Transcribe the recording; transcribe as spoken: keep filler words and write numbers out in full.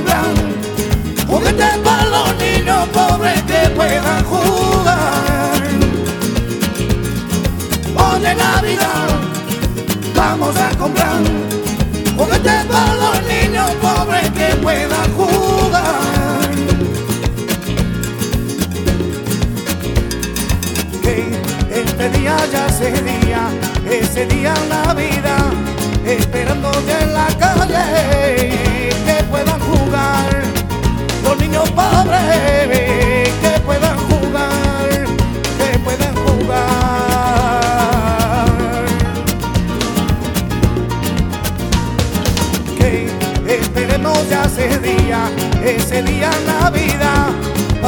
comprar juguetes para los niños pobres que puedan jugar. Hoy en Navidad vamos a comprar juguetes para los niños pobres que puedan jugar. Que este día ya sería, ese día en la vida, esperando ya en la calle que puedan jugar los niños pobres.